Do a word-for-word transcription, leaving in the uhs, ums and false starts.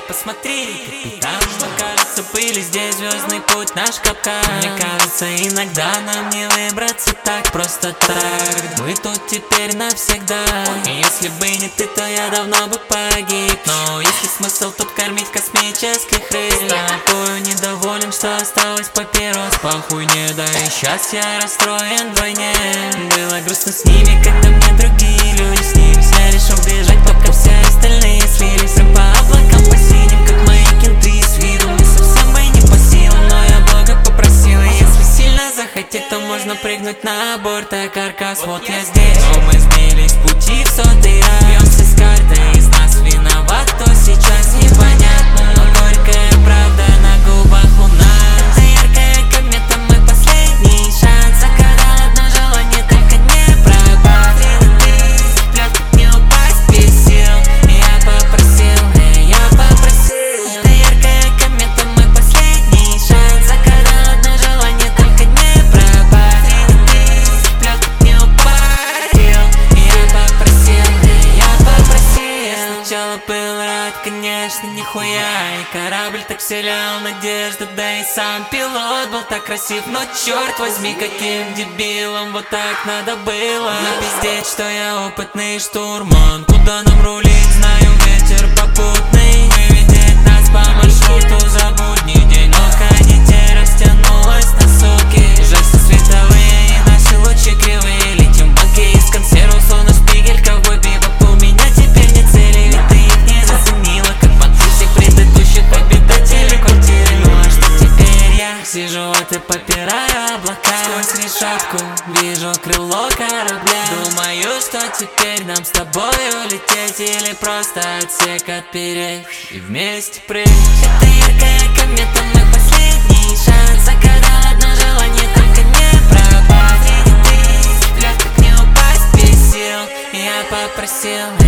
посмотри, капитан. Кажется, были здесь звездный путь, наш капкан. Мне кажется, иногда нам не выбраться так просто так. Мы тут теперь навсегда. И если бы не ты, то я давно бы погиб. Но есть ли смысл тут кормить космических рыб? Такую недоволен, что осталось папирос. Похуй не да и сейчас я расстроен вдвойне. Было грустно с ними, когда мне другие люди снились. Я решил бежать, пока все остальные слились. Рэп по облакам, по синим, как мои кенты с виду. Мне совсем бы не по силам, но я Бога попросил. И если сильно захотеть, то можно прыгнуть на борт, а каркас, вот я здесь. Но мы сбились в пути в сотый раз. Бьемся с картой, из нас виноват, то сейчас непонятно. Но горькая правда на губах у нас. Это яркая комета, мой последний шанс. Загадал одно желание, только не пропасть. Ты не упасть без сил. Я попросил, я попросил. Это яркая комета, мой последний шанс. Загадал одно желание, только не пропасть. Ты не упасть. Я попросил, я попросил. Сначала был рад, конечно, нихуя. И корабль так вселял надежду, да и сам пилот был так красив. Но черт возьми, каким дебилом вот так надо было. Не пиздеть, что я опытный штурман. Куда нам рулить, знаю, ветер попутный. Выведет нас по маршруту за будний день. Но канитель растянулась на сутки. Жесты световые и наши лучи кривые. Летим банки из консервов, словно шпигель, ковбой бибоп. У меня теперь нет цели, ведь ты их не заценила. Как банки всех предыдущих обитателей квартиры. Ну а что теперь я? Сижу вот и попираю облака. Сквозь решетку вижу крыло корабля. Думаю, что теперь нам с тобой улететь. Или просто отсек отпереть и вместе прыгать. Это яркая комета, мой последний шанс. Загадал одно желание, только не пропасть. Ты не упасть без сил. Я попросил,